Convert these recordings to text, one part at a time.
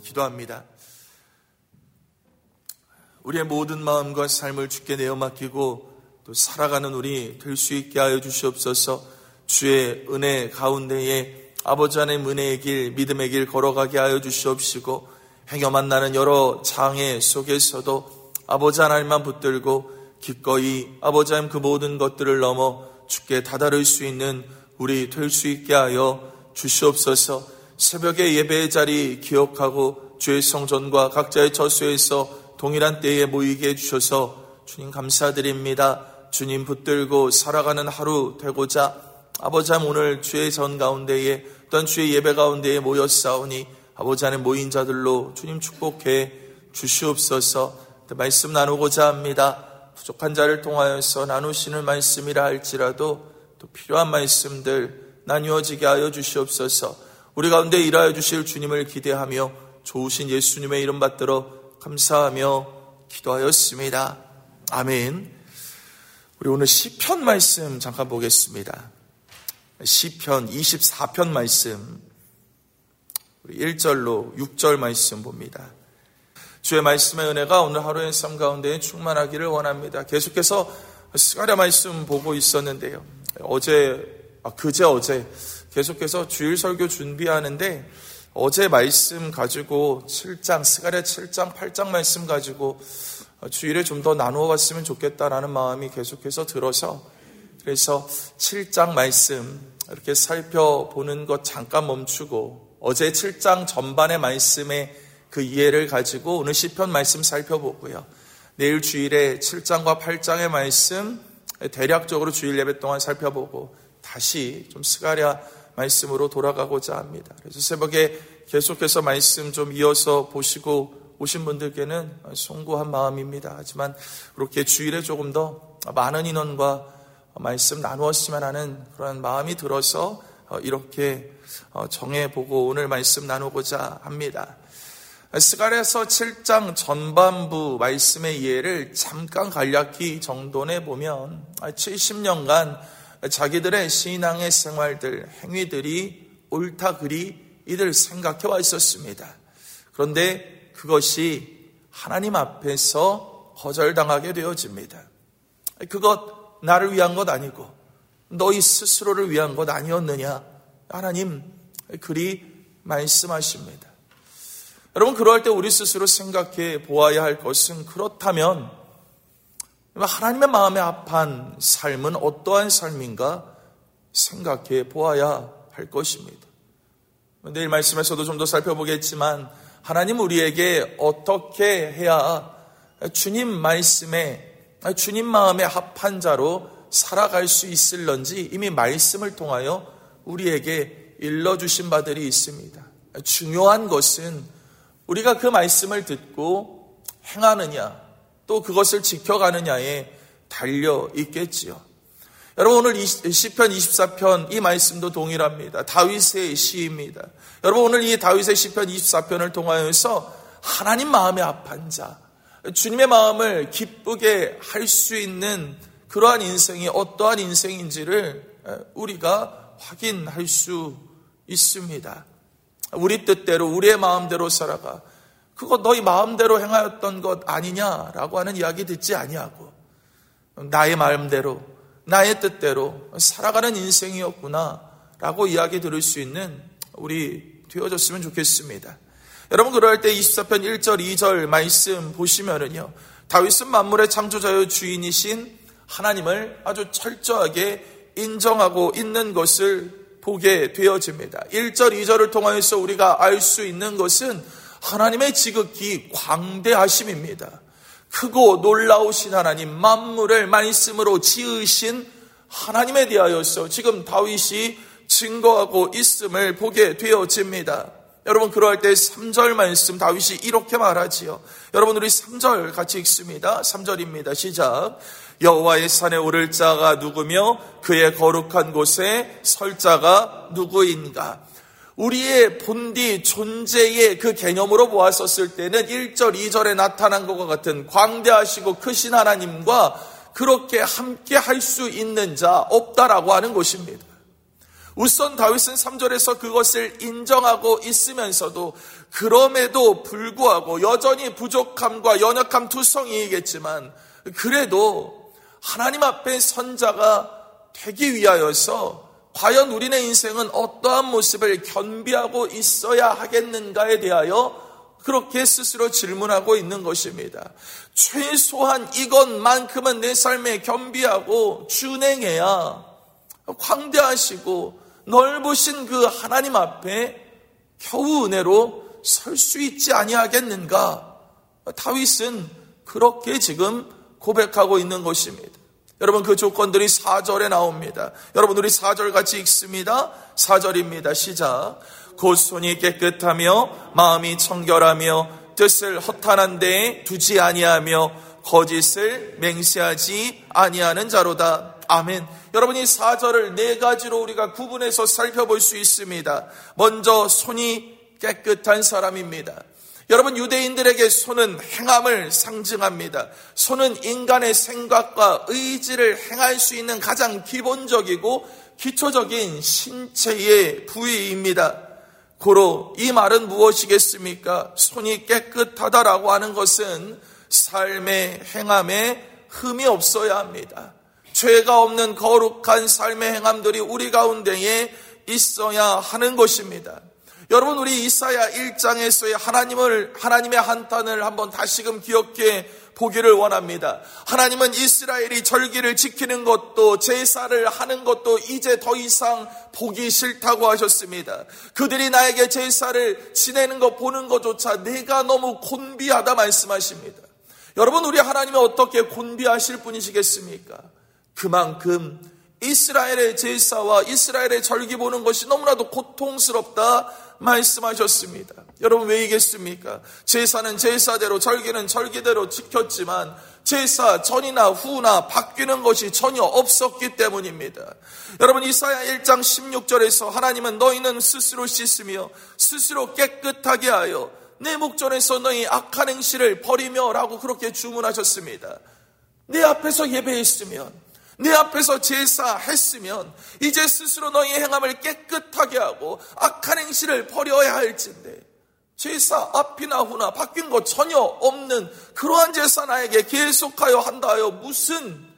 기도합니다. 우리의 모든 마음과 삶을 주께 내어 맡기고 또 살아가는 우리 될 수 있게 하여 주시옵소서. 주의 은혜 가운데에 아버지 하나님 은혜의 길, 믿음의 길 걸어가게 하여 주시옵시고, 행여 만나는 여러 장애 속에서도 아버지 하나님만 붙들고 기꺼이 아버지 하나님 그 모든 것들을 넘어 주께 다다를 수 있는 우리 될 수 있게 하여 주시옵소서. 새벽에 예배의 자리 기억하고 주의 성전과 각자의 처소에서 동일한 때에 모이게 해주셔서 주님 감사드립니다. 주님 붙들고 살아가는 하루 되고자 아버지 하나님 오늘 주의 전 가운데에 또한 주의 예배 가운데에 모였사오니 아버지 하나님 모인 자들로 주님 축복해 주시옵소서. 말씀 나누고자 합니다. 부족한 자를 통하여서 나누시는 말씀이라 할지라도 또 필요한 말씀들 나뉘어지게 하여 주시옵소서. 우리 가운데 일하여 주실 주님을 기대하며 좋으신 예수님의 이름 받들어 감사하며 기도하였습니다. 아멘. 우리 오늘 시편 말씀 잠깐 보겠습니다. 시편 24편 말씀 1절로 6절 말씀 봅니다. 주의 말씀의 은혜가 오늘 하루의 삶 가운데 충만하기를 원합니다. 계속해서 스가랴 말씀 보고 있었는데요. 그제 계속해서 주일 설교 준비하는데 어제 말씀 가지고 7장, 스가랴 7장, 8장 말씀 가지고 주일에 좀 더 나누어 봤으면 좋겠다라는 마음이 계속해서 들어서 그래서 7장 말씀 이렇게 살펴보는 것 잠깐 멈추고 어제 7장 전반의 말씀의 그 이해를 가지고 오늘 시편 말씀 살펴보고요. 내일 주일에 7장과 8장의 말씀 대략적으로 주일 예배 동안 살펴보고 다시 좀 스가랴 말씀으로 돌아가고자 합니다. 그래서 새벽에 계속해서 말씀 좀 이어서 보시고 오신 분들께는 송구한 마음입니다. 하지만 그렇게 주일에 조금 더 많은 인원과 말씀 나누었으면 하는 그런 마음이 들어서 이렇게 정해보고 오늘 말씀 나누고자 합니다. 스가랴서 7장 전반부 말씀의 이해를 잠깐 간략히 정돈해 보면 70년간 자기들의 신앙의 생활들, 행위들이 옳다 그리 이들 생각해 와 있었습니다. 그런데 그것이 하나님 앞에서 거절당하게 되어집니다. 그것 나를 위한 것 아니고 너희 스스로를 위한 것 아니었느냐? 하나님 그리 말씀하십니다. 여러분 그러할 때 우리 스스로 생각해 보아야 할 것은 그렇다면 하나님의 마음에 합한 삶은 어떠한 삶인가 생각해 보아야 할 것입니다. 내일 말씀에서도 좀 더 살펴보겠지만 하나님 우리에게 어떻게 해야 주님 말씀에 주님 마음에 합한 자로 살아갈 수 있을런지 이미 말씀을 통하여 우리에게 일러주신 바들이 있습니다. 중요한 것은 우리가 그 말씀을 듣고 행하느냐 또 그것을 지켜가느냐에 달려 있겠지요. 여러분 오늘 시편 24편 이 말씀도 동일합니다. 다윗의 시입니다. 여러분 오늘 이 다윗의 시편 24편을 통하여서 하나님 마음에 합한 자, 주님의 마음을 기쁘게 할 수 있는 그러한 인생이 어떠한 인생인지를 우리가 확인할 수 있습니다. 우리 뜻대로 우리의 마음대로 살아가 그거 너희 마음대로 행하였던 것 아니냐라고 하는 이야기 듣지 아니하고 나의 마음대로 나의 뜻대로 살아가는 인생이었구나라고 이야기 들을 수 있는 우리 되어졌으면 좋겠습니다. 여러분 그럴 때 24편 1절 2절 말씀 보시면은요 다윗은 만물의 창조자여 주인이신 하나님을 아주 철저하게 인정하고 있는 것을 보게 되어집니다. 1절 2절을 통하여서 우리가 알 수 있는 것은 하나님의 지극히 광대하심입니다. 크고 놀라우신 하나님, 만물을 말씀으로 지으신 하나님에 대하여서 지금 다윗이 증거하고 있음을 보게 되어집니다. 여러분 그럴 때 3절 말씀 다윗이 이렇게 말하지요. 여러분 우리 3절 같이 읽습니다. 3절입니다. 시작. 여호와의 산에 오를 자가 누구며 그의 거룩한 곳에 설 자가 누구인가. 우리의 본디 존재의 그 개념으로 보았었을 때는 1절 2절에 나타난 것과 같은 광대하시고 크신 하나님과 그렇게 함께 할 수 있는 자 없다라고 하는 것입니다. 우선 다윗은 3절에서 그것을 인정하고 있으면서도 그럼에도 불구하고 여전히 부족함과 연약함 투성이겠지만 그래도 하나님 앞에 선자가 되기 위하여서 과연 우리네 인생은 어떠한 모습을 겸비하고 있어야 하겠는가에 대하여 그렇게 스스로 질문하고 있는 것입니다. 최소한 이것만큼은 내 삶에 겸비하고 준행해야 광대하시고 넓으신 그 하나님 앞에 겨우 은혜로 설 수 있지 아니하겠는가? 다윗은 그렇게 지금 고백하고 있는 것입니다. 여러분, 그 조건들이 4절에 나옵니다. 여러분, 우리 4절 같이 읽습니다. 4절입니다. 시작. 곧 손이 깨끗하며 마음이 청결하며 뜻을 허탄한 데에 두지 아니하며 거짓을 맹세하지 아니하는 자로다. 아멘. 여러분, 이 4절을 네 가지로 우리가 구분해서 살펴볼 수 있습니다. 먼저 손이 깨끗한 사람입니다. 여러분, 유대인들에게 손은 행함을 상징합니다. 손은 인간의 생각과 의지를 행할 수 있는 가장 기본적이고 기초적인 신체의 부위입니다. 고로 이 말은 무엇이겠습니까? 손이 깨끗하다라고 하는 것은 삶의 행함에 흠이 없어야 합니다. 죄가 없는 거룩한 삶의 행함들이 우리 가운데에 있어야 하는 것입니다. 여러분, 우리 이사야 1장에서의 하나님의 한탄을 한번 다시금 기억해 보기를 원합니다. 하나님은 이스라엘이 절기를 지키는 것도 제사를 하는 것도 이제 더 이상 보기 싫다고 하셨습니다. 그들이 나에게 제사를 지내는 것 보는 것조차 내가 너무 곤비하다 말씀하십니다. 여러분, 우리 하나님이 어떻게 곤비하실 분이시겠습니까? 그만큼 이스라엘의 제사와 이스라엘의 절기 보는 것이 너무나도 고통스럽다 말씀하셨습니다. 여러분, 왜이겠습니까? 제사는 제사대로, 절기는 절기대로 지켰지만 제사 전이나 후나 바뀌는 것이 전혀 없었기 때문입니다. 여러분, 이사야 1장 16절에서 하나님은 너희는 스스로 씻으며 스스로 깨끗하게 하여 내 목전에서 너희 악한 행실을 버리며 라고 그렇게 주문하셨습니다. 내 앞에서 예배했으면, 내 앞에서 제사했으면 이제 스스로 너희 행함을 깨끗하게 하고 악한 행실을 버려야 할진데 제사 앞이나 후나 바뀐 것 전혀 없는 그러한 제사 나에게 계속하여 한다 하여 무슨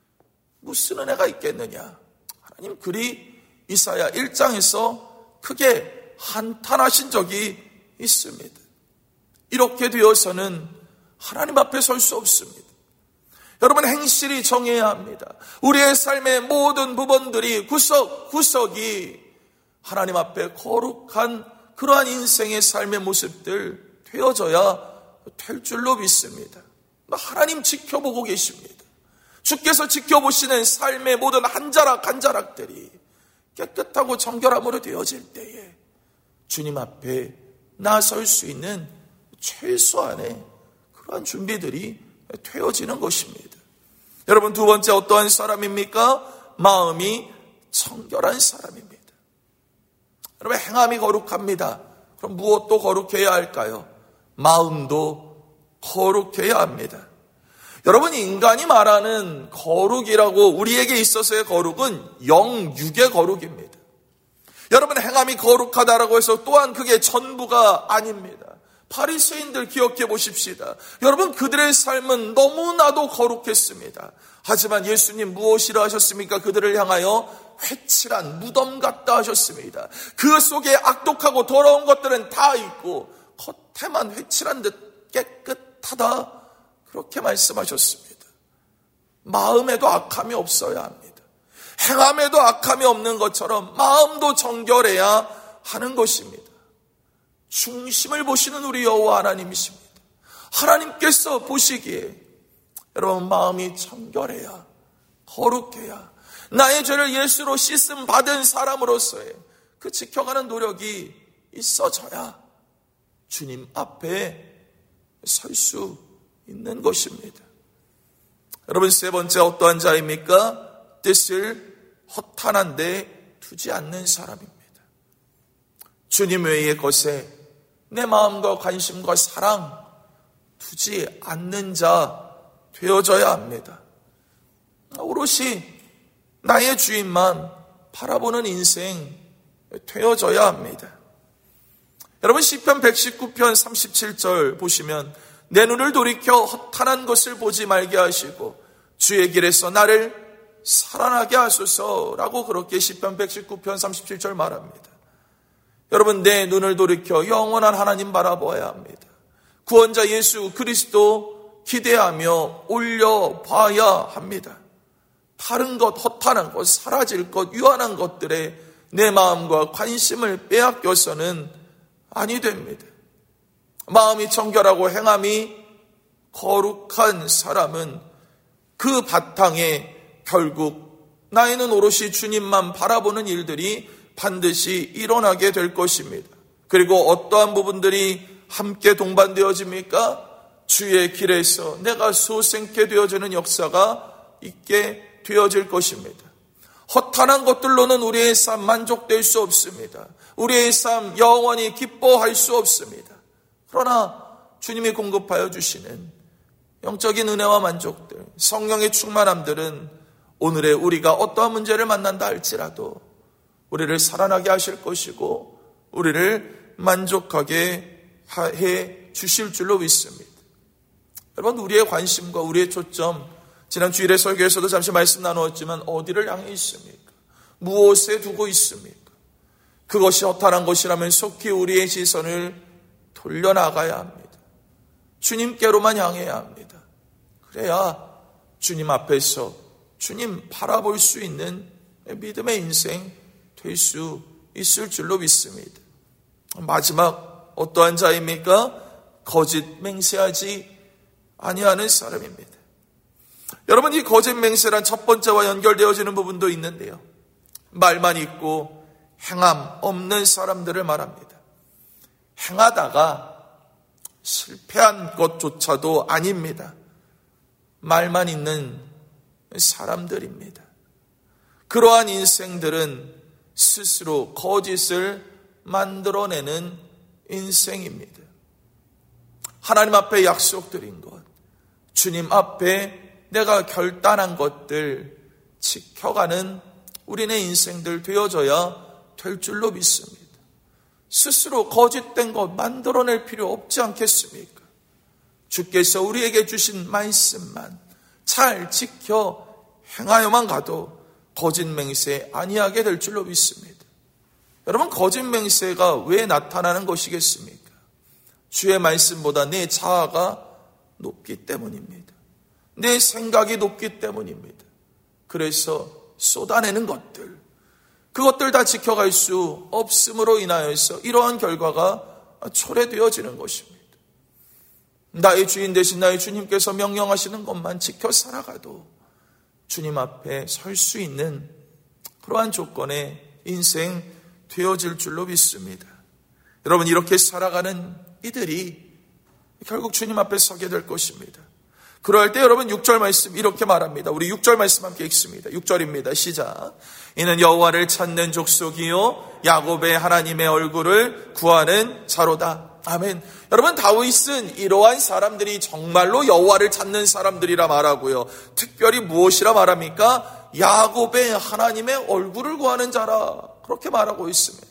은혜가 있겠느냐? 하나님 그리 이사야 1장에서 크게 한탄하신 적이 있습니다. 이렇게 되어서는 하나님 앞에 설 수 없습니다. 여러분, 행실이 정해야 합니다. 우리의 삶의 모든 부분들이 구석구석이 하나님 앞에 거룩한 그러한 인생의 삶의 모습들 되어져야 될 줄로 믿습니다. 하나님 지켜보고 계십니다. 주께서 지켜보시는 삶의 모든 한 자락 한 자락들이 깨끗하고 정결함으로 되어질 때에 주님 앞에 나설 수 있는 최소한의 그러한 준비들이 되어지는 것입니다. 여러분, 두 번째 어떠한 사람입니까? 마음이 청결한 사람입니다. 여러분, 행함이 거룩합니다. 그럼 무엇도 거룩해야 할까요? 마음도 거룩해야 합니다. 여러분, 인간이 말하는 거룩이라고 우리에게 있어서의 거룩은 영육의 거룩입니다. 여러분, 행함이 거룩하다라고 해서 또한 그게 전부가 아닙니다. 바리새인들 기억해 보십시다. 여러분, 그들의 삶은 너무나도 거룩했습니다. 하지만 예수님 무엇이라 하셨습니까? 그들을 향하여 회칠한 무덤 같다 하셨습니다. 그 속에 악독하고 더러운 것들은 다 있고 겉에만 회칠한 듯 깨끗하다, 그렇게 말씀하셨습니다. 마음에도 악함이 없어야 합니다. 행함에도 악함이 없는 것처럼 마음도 정결해야 하는 것입니다. 중심을 보시는 우리 여호와 하나님이십니다. 하나님께서 보시기에 여러분, 마음이 청결해야, 거룩해야, 나의 죄를 예수로 씻음 받은 사람으로서의 그 지켜가는 노력이 있어져야 주님 앞에 설 수 있는 것입니다. 여러분, 세 번째 어떠한 자입니까? 뜻을 허탄한 데 두지 않는 사람입니다. 주님 외의 것에 내 마음과 관심과 사랑 두지 않는 자 되어져야 합니다. 오롯이 나의 주인만 바라보는 인생 되어져야 합니다. 여러분 시편 119편 37절 보시면 내 눈을 돌이켜 허탄한 것을 보지 말게 하시고 주의 길에서 나를 살아나게 하소서라고 그렇게 시편 119편 37절 말합니다. 여러분 내 눈을 돌이켜 영원한 하나님 바라보아야 합니다. 구원자 예수 그리스도 기대하며 올려봐야 합니다. 다른 것, 허탄한 것, 사라질 것, 유한한 것들에 내 마음과 관심을 빼앗겨서는 아니 됩니다. 마음이 정결하고 행함이 거룩한 사람은 그 바탕에 결국 나이는 오롯이 주님만 바라보는 일들이 반드시 일어나게 될 것입니다. 그리고 어떠한 부분들이 함께 동반되어집니까? 주의 길에서 내가 소생케 되어지는 역사가 있게 되어질 것입니다. 허탄한 것들로는 우리의 삶 만족될 수 없습니다. 우리의 삶 영원히 기뻐할 수 없습니다. 그러나 주님이 공급하여 주시는 영적인 은혜와 만족들, 성령의 충만함들은 오늘의 우리가 어떠한 문제를 만난다 할지라도 우리를 살아나게 하실 것이고 우리를 만족하게 해 주실 줄로 믿습니다. 여러분 우리의 관심과 우리의 초점, 지난 주일의 설교에서도 잠시 말씀 나누었지만 어디를 향해 있습니까? 무엇에 두고 있습니까? 그것이 허탄한 것이라면 속히 우리의 시선을 돌려나가야 합니다. 주님께로만 향해야 합니다. 그래야 주님 앞에서 주님 바라볼 수 있는 믿음의 인생 될 수 있을 줄로 믿습니다. 마지막 어떠한 자입니까? 거짓 맹세하지 아니하는 사람입니다. 여러분 이 거짓 맹세란 첫 번째와 연결되어지는 부분도 있는데요. 말만 있고 행함 없는 사람들을 말합니다. 행하다가 실패한 것조차도 아닙니다. 말만 있는 사람들입니다. 그러한 인생들은 스스로 거짓을 만들어내는 인생입니다. 하나님 앞에 약속드린 것, 주님 앞에 내가 결단한 것들 지켜가는 우리네 인생들 되어져야 될 줄로 믿습니다. 스스로 거짓된 것 만들어낼 필요 없지 않겠습니까? 주께서 우리에게 주신 말씀만 잘 지켜 행하여만 가도 거짓 맹세 아니하게 될 줄로 믿습니다. 여러분 거짓 맹세가 왜 나타나는 것이겠습니까? 주의 말씀보다 내 자아가 높기 때문입니다. 내 생각이 높기 때문입니다. 그래서 쏟아내는 것들, 그것들 다 지켜갈 수 없음으로 인하여서 이러한 결과가 초래되어지는 것입니다. 나의 주인 되신 나의 주님께서 명령하시는 것만 지켜 살아가도 주님 앞에 설 수 있는 그러한 조건의 인생 되어질 줄로 믿습니다. 여러분 이렇게 살아가는 이들이 결국 주님 앞에 서게 될 것입니다. 그럴 때 여러분 6절 말씀 이렇게 말합니다. 우리 6절 말씀 함께 읽습니다. 6절입니다. 시작. 이는 여호와를 찾는 족속이요 야곱의 하나님의 얼굴을 구하는 자로다. 아멘. 여러분 다윗은 이러한 사람들이 정말로 여호와를 찾는 사람들이라 말하고요. 특별히 무엇이라 말합니까? 야곱의 하나님의 얼굴을 구하는 자라 그렇게 말하고 있습니다.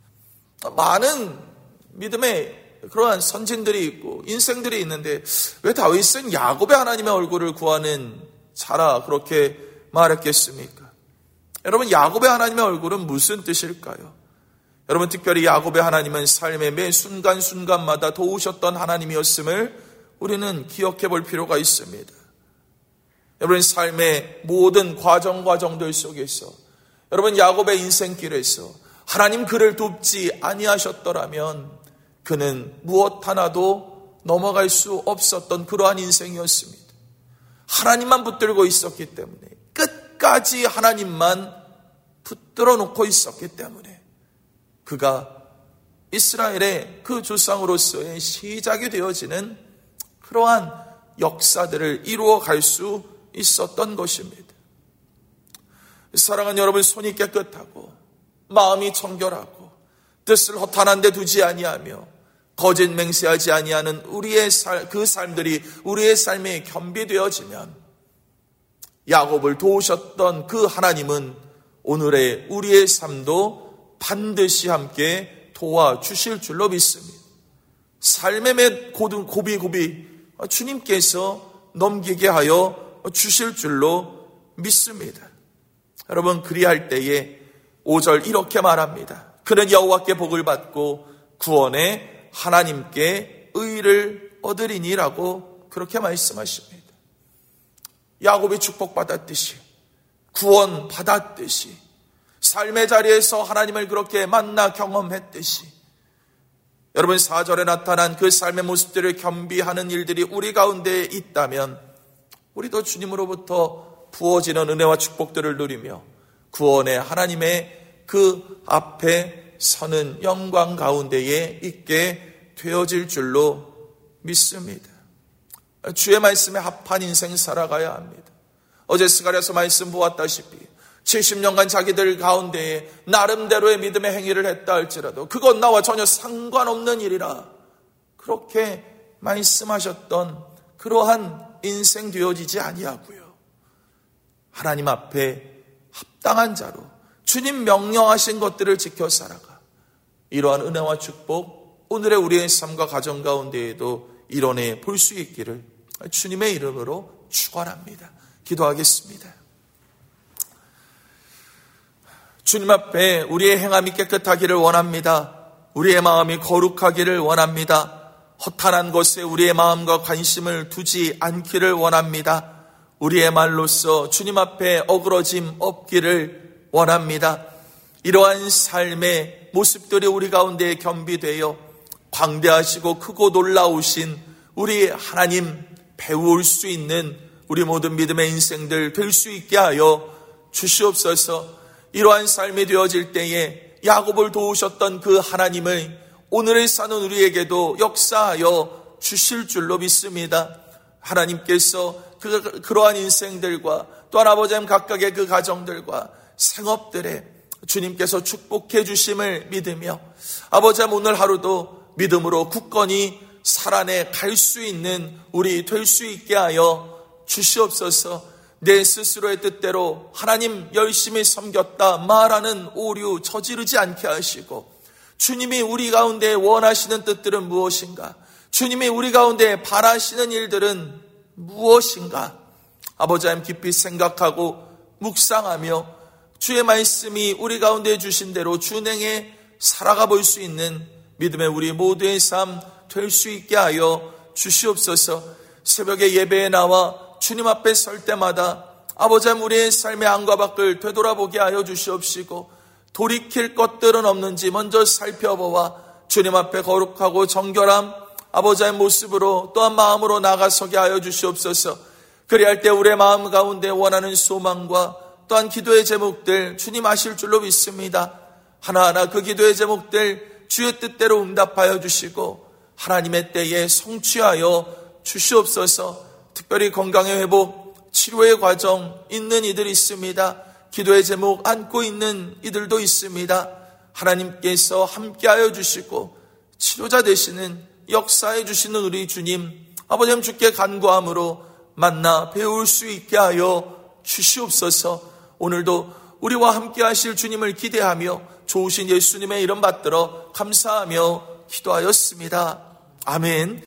많은 믿음의 그러한 선진들이 있고 인생들이 있는데 왜 다윗은 야곱의 하나님의 얼굴을 구하는 자라 그렇게 말했겠습니까? 여러분 야곱의 하나님의 얼굴은 무슨 뜻일까요? 여러분 특별히 야곱의 하나님은 삶의 매 순간순간마다 도우셨던 하나님이었음을 우리는 기억해 볼 필요가 있습니다. 여러분 삶의 모든 과정들 속에서 여러분 야곱의 인생길에서 하나님 그를 돕지 아니하셨더라면 그는 무엇 하나도 넘어갈 수 없었던 그러한 인생이었습니다. 하나님만 붙들고 있었기 때문에 끝까지 하나님만 붙들어 놓고 있었기 때문에 그가 이스라엘의 그 조상으로서의 시작이 되어지는 그러한 역사들을 이루어갈 수 있었던 것입니다. 사랑하는 여러분, 손이 깨끗하고 마음이 청결하고 뜻을 허탄한 데 두지 아니하며 거짓 맹세하지 아니하는 우리의 그 삶들이 우리의 삶에 겸비되어지면 야곱을 도우셨던 그 하나님은 오늘의 우리의 삶도 반드시 함께 도와주실 줄로 믿습니다. 삶의 고비 주님께서 넘기게 하여 주실 줄로 믿습니다. 여러분, 그리할 때에 5절 이렇게 말합니다. 그는 여호와께 복을 받고 구원의 하나님께 의를 얻으리니라고 그렇게 말씀하십니다. 야곱이 축복받았듯이, 구원 받았듯이, 삶의 자리에서 하나님을 그렇게 만나 경험했듯이, 여러분 4절에 나타난 그 삶의 모습들을 겸비하는 일들이 우리 가운데 있다면 우리도 주님으로부터 부어지는 은혜와 축복들을 누리며 구원의 하나님의 그 앞에 서는 영광 가운데에 있게 되어질 줄로 믿습니다. 주의 말씀에 합한 인생 살아가야 합니다. 어제 스가랴서 말씀 보았다시피 70년간 자기들 가운데에 나름대로의 믿음의 행위를 했다 할지라도 그건 나와 전혀 상관없는 일이라 그렇게 말씀하셨던 그러한 인생 되어지지 아니하고요. 하나님 앞에 합당한 자로 주님 명령하신 것들을 지켜 살아가 이러한 은혜와 축복 오늘의 우리의 삶과 가정 가운데에도 이뤄내 볼 수 있기를 주님의 이름으로 축원합니다. 기도하겠습니다. 주님 앞에 우리의 행함이 깨끗하기를 원합니다. 우리의 마음이 거룩하기를 원합니다. 허탄한 것에 우리의 마음과 관심을 두지 않기를 원합니다. 우리의 말로써 주님 앞에 어그러짐 없기를 원합니다. 이러한 삶의 모습들이 우리 가운데 겸비되어 광대하시고 크고 놀라우신 우리 하나님 배울 수 있는 우리 모든 믿음의 인생들 될 수 있게 하여 주시옵소서. 이러한 삶이 되어질 때에 야곱을 도우셨던 그 하나님을 오늘을 사는 우리에게도 역사하여 주실 줄로 믿습니다. 하나님께서 그러한 인생들과 또한 아버지 하나님 각각의 그 가정들과 생업들에 주님께서 축복해 주심을 믿으며 아버지 하나님 오늘 하루도 믿음으로 굳건히 살아내 갈 수 있는 우리 될 수 있게 하여 주시옵소서. 내 스스로의 뜻대로 하나님 열심히 섬겼다 말하는 오류 저지르지 않게 하시고 주님이 우리 가운데 원하시는 뜻들은 무엇인가? 주님이 우리 가운데 바라시는 일들은 무엇인가? 아버지 하나님 깊이 생각하고 묵상하며 주의 말씀이 우리 가운데 주신 대로 준행해 살아가 볼 수 있는 믿음의 우리 모두의 삶 될 수 있게 하여 주시옵소서. 새벽에 예배에 나와 주님 앞에 설 때마다 아버지 하나님 우리의 삶의 안과 밖을 되돌아보게 하여 주시옵시고 돌이킬 것들은 없는지 먼저 살펴보아 주님 앞에 거룩하고 정결함 아버지 하나님 모습으로 또한 마음으로 나가서게 하여 주시옵소서. 그리할 때 우리의 마음 가운데 원하는 소망과 또한 기도의 제목들 주님 아실 줄로 믿습니다. 하나하나 그 기도의 제목들 주의 뜻대로 응답하여 주시고 하나님의 때에 성취하여 주시옵소서. 특별히 건강의 회복, 치료의 과정 있는 이들이 있습니다. 기도의 제목 안고 있는 이들도 있습니다. 하나님께서 함께하여 주시고 치료자 되시는 역사해 주시는 우리 주님 아버지 하나님 주께 간구함으로 만나 배울 수 있게 하여 주시옵소서. 오늘도 우리와 함께하실 주님을 기대하며 좋으신 예수님의 이름 받들어 감사하며 기도하였습니다. 아멘.